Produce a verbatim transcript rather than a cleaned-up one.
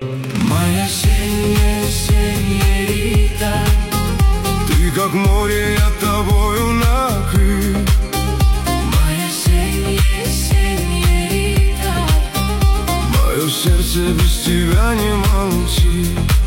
Моя синья, синьорита, ты как море, я тобою накрыт. моя синья, синьорита, Мое сердце без тебя не молчит.